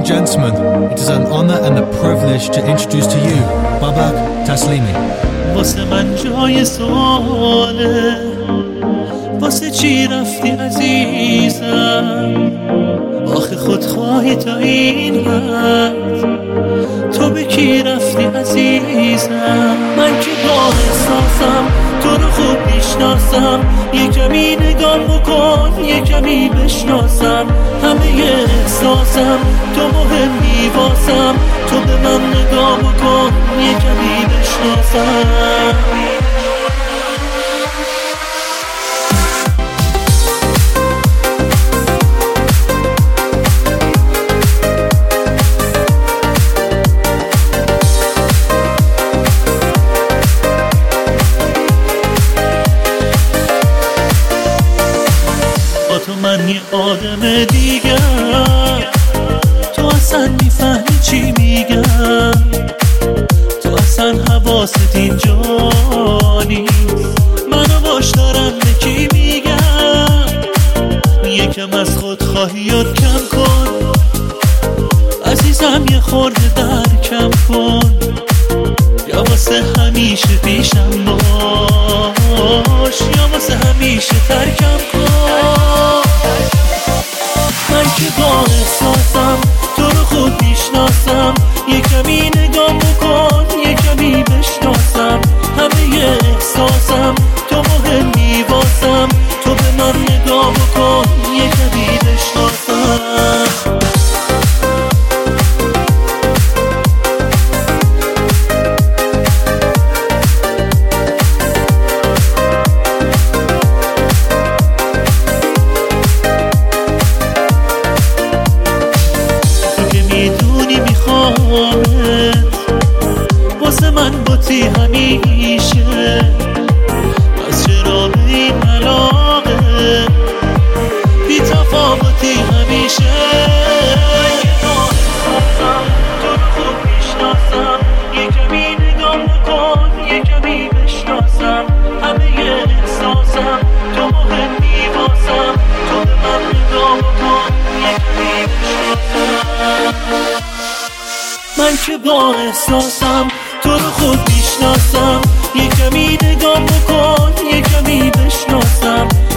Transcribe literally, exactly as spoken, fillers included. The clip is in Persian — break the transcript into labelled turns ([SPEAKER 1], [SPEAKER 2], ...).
[SPEAKER 1] gentlemen, it is an honor and a privilege to introduce to you Babak Taslimi.
[SPEAKER 2] واسه من جای سواله، واسه چی رفتی عزیزم؟ آخه خودخواهی تا این حد، تو به کی رفتی عزیزم؟ من که با احساسم تو رو خوب میشناسم، یه کمی نگاه بکن یه کمی بشناسم، همه احساسم تو مهمی واسم، تو به من نگاه بکن یه کمی بشناسم. تو من یه آدم دیگر، تو اصلا میفهمی چی میگم، تو اصلا حواست اینجا نیست، منو باش دارم به کی میگم. یکم از خودخواهیات کم کن عزیزم، یه خورده در کم کن، یا واسه همیشه پیشم باش یا واسه همیشه ترکم کن. من که با احساسم تو رو خوب میشناسم، یه کمی نگاه بکن یه کمی بشناسم، همه احساسم تو مهمی واسم، تو به من نگاه بکن یه کمی بشناسم. واسه من باتی همیشه، پس چرا به این علاقه بی تفاوتی همیشه؟ من که با احساسم تو رو خوب میشناسم، یه کمی نگاه بکن یه کمی بشناسم، همه احساسم تو مهمی واسم، تو به من نگاه بکن یه کمی بشناسم. من که با احساسم تو رو خوب میشناسم، یه کمی نگاه بکن یه کمی بشناسم،